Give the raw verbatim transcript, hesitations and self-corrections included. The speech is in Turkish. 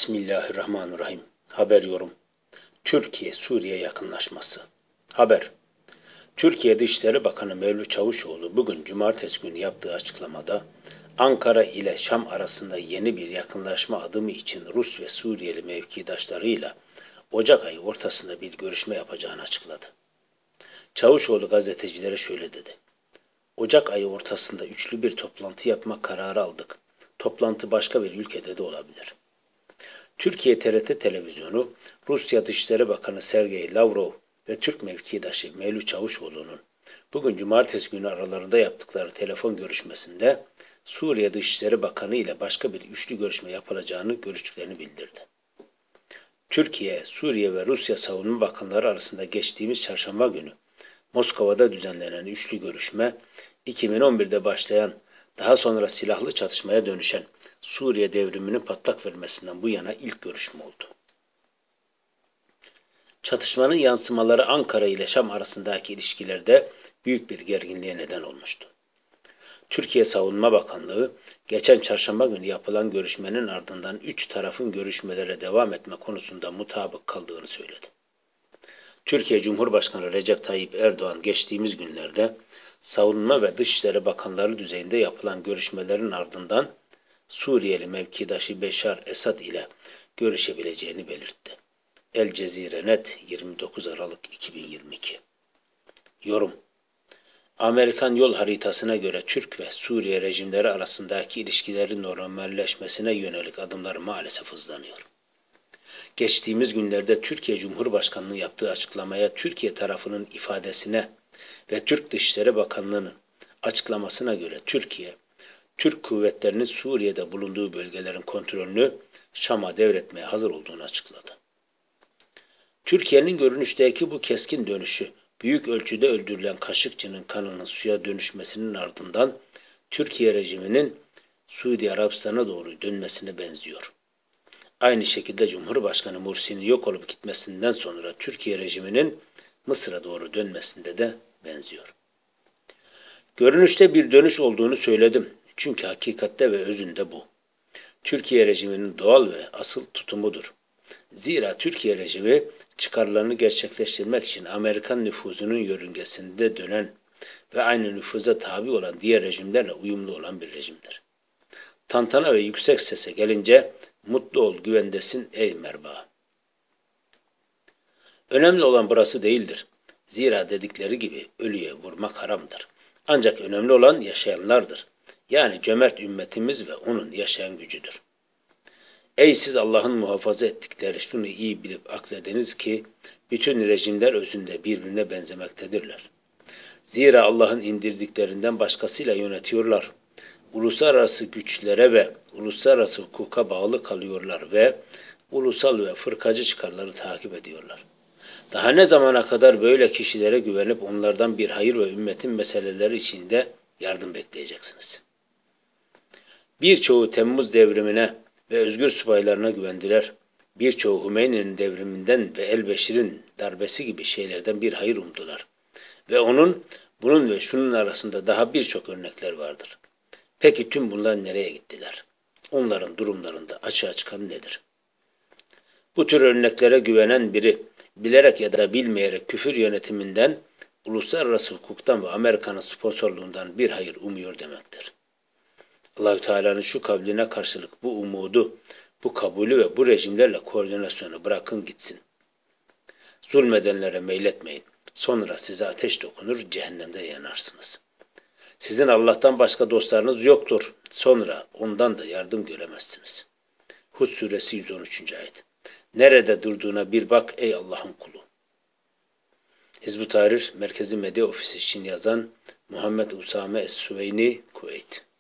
Bismillahirrahmanirrahim. Haber yorum. Türkiye-Suriye yakınlaşması. Haber. Türkiye Dışişleri Bakanı Mevlüt Çavuşoğlu bugün Cumartesi günü yaptığı açıklamada Ankara ile Şam arasında yeni bir yakınlaşma adımı için Rus ve Suriyeli mevkidaşlarıyla Ocak ayı ortasında bir görüşme yapacağını açıkladı. Çavuşoğlu gazetecilere şöyle dedi. Ocak ayı ortasında üçlü bir toplantı yapma kararı aldık. Toplantı başka bir ülkede de olabilir. Türkiye T R T Televizyonu, Rusya Dışişleri Bakanı Sergey Lavrov ve Türk mevkidaşı Mevlüt Çavuşoğlu'nun bugün Cumartesi günü aralarında yaptıkları telefon görüşmesinde Suriye Dışişleri Bakanı ile başka bir üçlü görüşme yapılacağını görüştüklerini bildirdi. Türkiye, Suriye ve Rusya Savunma Bakanları arasında geçtiğimiz çarşamba günü Moskova'da düzenlenen üçlü görüşme, iki bin on birde başlayan, daha sonra silahlı çatışmaya dönüşen Suriye devriminin patlak vermesinden bu yana ilk görüşme oldu. Çatışmanın yansımaları Ankara ile Şam arasındaki ilişkilerde büyük bir gerginliğe neden olmuştu. Türkiye Savunma Bakanlığı, geçen çarşamba günü yapılan görüşmenin ardından üç tarafın görüşmelere devam etme konusunda mutabık kaldığını söyledi. Türkiye Cumhurbaşkanı Recep Tayyip Erdoğan geçtiğimiz günlerde Savunma ve Dışişleri Bakanları düzeyinde yapılan görüşmelerin ardından Suriyeli mevkidaşı Beşar Esad ile görüşebileceğini belirtti. El Cezire Net yirmi dokuz Aralık iki bin yirmi iki. Yorum. Amerikan yol haritasına göre Türk ve Suriye rejimleri arasındaki ilişkilerin normalleşmesine yönelik adımlar maalesef hızlanıyor. Geçtiğimiz günlerde Türkiye Cumhurbaşkanlığı yaptığı açıklamaya, Türkiye tarafının ifadesine ve Türk Dışişleri Bakanlığı'nın açıklamasına göre Türkiye, Türk kuvvetlerinin Suriye'de bulunduğu bölgelerin kontrolünü Şam'a devretmeye hazır olduğunu açıkladı. Türkiye'nin görünüşteki bu keskin dönüşü, büyük ölçüde öldürülen Kaşıkçı'nın kanının suya dönüşmesinin ardından Türkiye rejiminin Suudi Arabistan'a doğru dönmesine benziyor. Aynı şekilde Cumhurbaşkanı Mursi'nin yok olup gitmesinden sonra Türkiye rejiminin Mısır'a doğru dönmesinde de benziyor. Görünüşte bir dönüş olduğunu söyledim. Çünkü hakikatte ve özünde bu. Türkiye rejiminin doğal ve asıl tutumudur. Zira Türkiye rejimi çıkarlarını gerçekleştirmek için Amerikan nüfuzunun yörüngesinde dönen ve aynı nüfuza tabi olan diğer rejimlerle uyumlu olan bir rejimdir. Tantana ve yüksek sese gelince mutlu ol, güvendesin ey merba. Önemli olan burası değildir. Zira dedikleri gibi ölüye vurmak haramdır. Ancak önemli olan yaşayanlardır. Yani cömert ümmetimiz ve onun yaşayan gücüdür. Ey siz Allah'ın muhafaza ettikleri, şunu iyi bilip aklediniz ki bütün rejimler özünde birbirine benzemektedirler. Zira Allah'ın indirdiklerinden başkasıyla yönetiyorlar. Uluslararası güçlere ve uluslararası hukuka bağlı kalıyorlar ve ulusal ve fırkacı çıkarları takip ediyorlar. Daha ne zamana kadar böyle kişilere güvenip onlardan bir hayır ve ümmetin meseleleri içinde yardım bekleyeceksiniz? Birçoğu Temmuz devrimine ve özgür subaylarına güvendiler. Birçoğu Hümeyni'nin devriminden ve Elbeşir'in darbesi gibi şeylerden bir hayır umdular. Ve onun, bunun ve şunun arasında daha birçok örnekler vardır. Peki tüm bunlar nereye gittiler? Onların durumlarında açığa çıkan nedir? Bu tür örneklere güvenen biri, bilerek ya da bilmeyerek küfür yönetiminden, uluslararası hukuktan ve Amerika'nın sponsorluğundan bir hayır umuyor demektir. Allah-u Teala'nın şu kavline karşılık bu umudu, bu kabulü ve bu rejimlerle koordinasyonu bırakın gitsin. Zulmedenlere meyletmeyin. Sonra size ateş dokunur, cehennemde yanarsınız. Sizin Allah'tan başka dostlarınız yoktur. Sonra ondan da yardım göremezsiniz. Hud suresi yüz on üçüncü ayet. Nerede durduğuna bir bak ey Allah'ın kulu. Hizb-ut Tahrir Merkezi Medya Ofisi için yazan Muhammed Usame Es-Süveyni, Kuveyt.